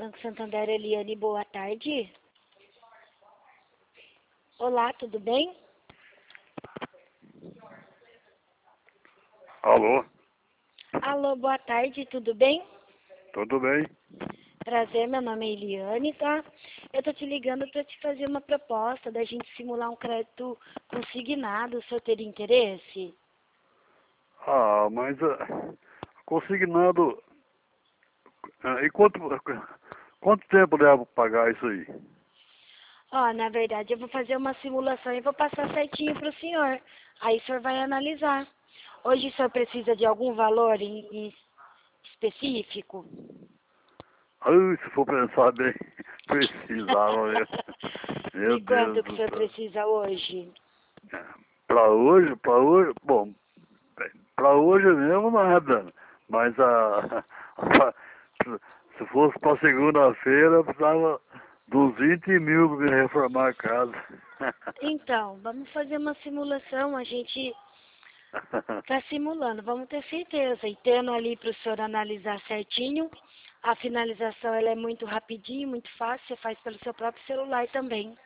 Banco Santander, Eliane, boa tarde. Olá, tudo bem? Alô? Alô, boa tarde, tudo bem? Tudo bem? Prazer, meu nome é Eliane, tá? Eu tô te ligando para te fazer uma proposta da gente simular um crédito consignado. O senhor teria interesse? Ah, mas consignado. E quanto tempo leva pra pagar isso aí? Ó, na verdade, eu vou fazer uma simulação e vou passar certinho pro senhor. Aí o senhor vai analisar. Hoje o senhor precisa de algum valor em específico? Ai, se for pensar bem, precisava mesmo. Meu De Deus quanto que o do senhor céu. precisa hoje? Pra hoje, bom, pra hoje mesmo nada. Mas se fosse pra segunda-feira, eu precisava dos 20 mil pra me reformar a casa. Então, vamos fazer uma simulação. A gente está simulando, vamos ter certeza. E tendo ali para o senhor analisar certinho. A finalização ela é muito rapidinho, muito fácil. Você faz pelo seu próprio celular também.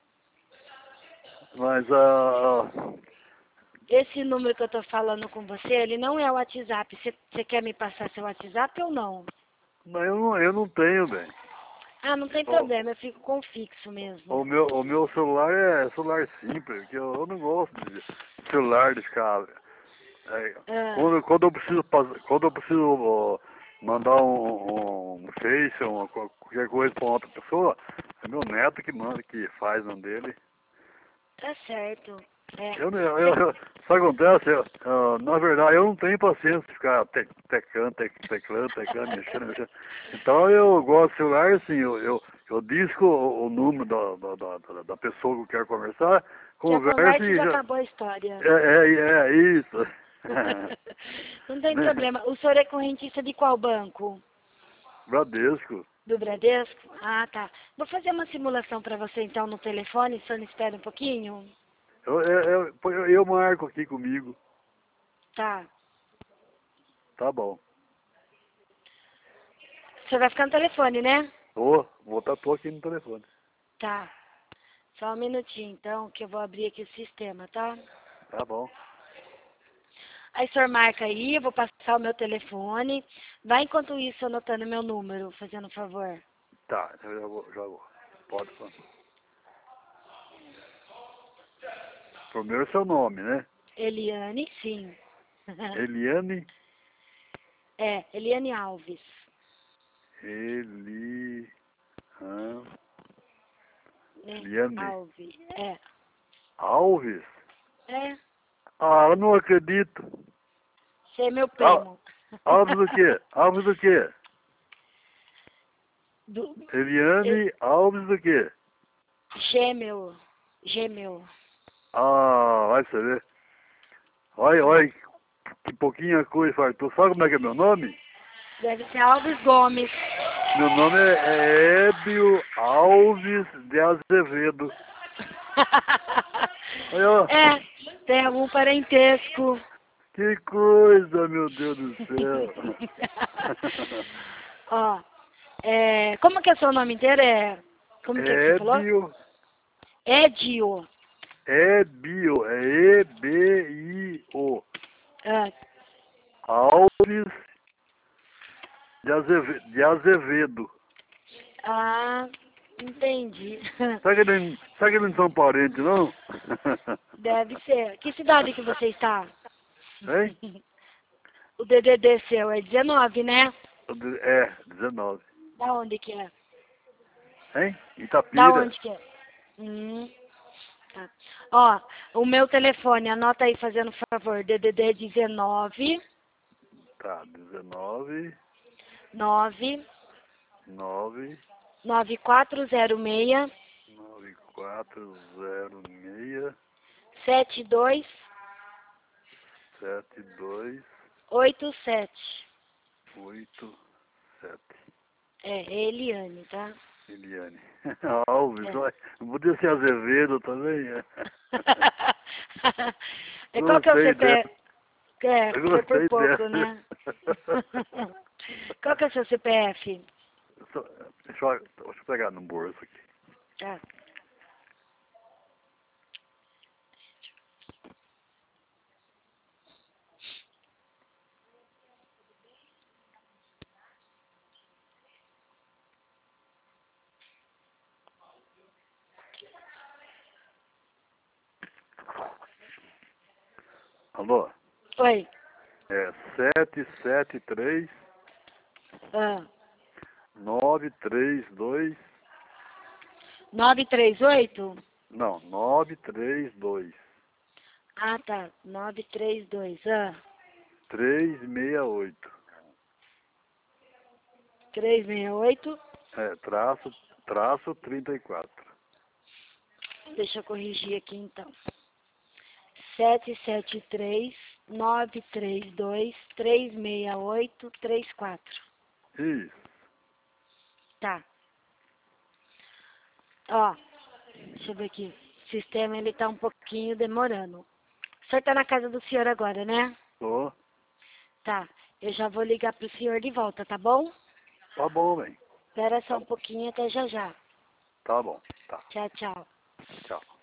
Mas Esse número que eu estou falando com você, ele não é o WhatsApp. Você quer me passar seu WhatsApp ou não? mas eu não tenho, bem. Ah, não tem O, problema, eu fico com fixo mesmo. o meu celular é celular simples, que eu não gosto de celular de ficar. Ah, Quando eu preciso mandar um Face, qualquer coisa para outra pessoa, é meu neto que manda, que faz um dele. tá certo. É. Sabe o que acontece? Na verdade, eu não tenho paciência de ficar teclando, mexendo. Então, eu gosto de celular, assim, eu disco o número da pessoa que eu quero conversar, Já conversa conversa e e já já... acabou a história. É isso. Não tem Né? problema. O senhor é correntista de qual banco? Bradesco. Do Bradesco? Ah, tá. Vou fazer uma simulação para você então no telefone, o senhor me espera um pouquinho? Eu marco aqui comigo. Tá. Tá bom. O senhor vai ficar no telefone, né? Tô aqui no telefone. Tá. Só um minutinho então, que eu vou abrir aqui o sistema, tá? Tá bom. Aí o senhor marca aí, eu vou passar o meu telefone. Vai enquanto isso anotando meu número, fazendo um favor. Tá, eu já vou. Pode falar. Primeiro seu nome, né? Eliane, sim. Eliane. É, Eliane Alves. Eli... ah, Né? Eliane. Alves. É. Alves? É. Ah, eu não acredito. Você é meu Ah, primo. Alves do quê? Alves do quê? Do, Eliane Alves do quê? Gêmeo. Gêmeo. Ah, vai saber. Olha, É. olha, que pouquinha coisa fartou. Sabe como é que é meu nome? Deve ser Alves Gomes. Meu nome é Ébio Alves de Azevedo. Olha, ó, É, tem algum parentesco. que coisa, meu Deus do céu. Ó, como que é seu nome inteiro? Como que você falou? Ébio, Edio. Ébio, é E-B-I-O. Ah, Alves de Azevedo. ah, entendi. Sabe que eles não são parentes, não? Deve ser. Que cidade que você está? Hein? O DDD seu é 19, né? É, 19. Da onde que é? Hein? Da Itapira. onde que é? Tá. Ó, o meu telefone, anota aí fazendo favor, DDD 19 Tá, 19, 9 9, 9406 9406 7287. 7287. É Eliane, tá? Eliane. Alves, É. olha, não podia ser Azevedo também, é. Qual que é o Gostei dela, CPF? É, eu foi por gostei pouco, dela. né? Qual que é o seu CPF? Deixa eu pegar no bolso aqui. Tá. Alô? Oi. É 773 Ah. 932. 938? Não, 932 Ah, tá. 932. Ah. 368. 368. É, traço 34. Deixa eu corrigir aqui então. 773-932-368-34. Isso. Tá. Ó, deixa eu ver aqui. O sistema, ele tá um pouquinho demorando. O senhor tá na casa do senhor agora, né? Tô. Tá. Eu já vou ligar pro senhor de volta, tá bom? Tá bom, bem. Espera só um pouquinho até já já. Tá bom. Tá. Tchau, tchau. Tchau.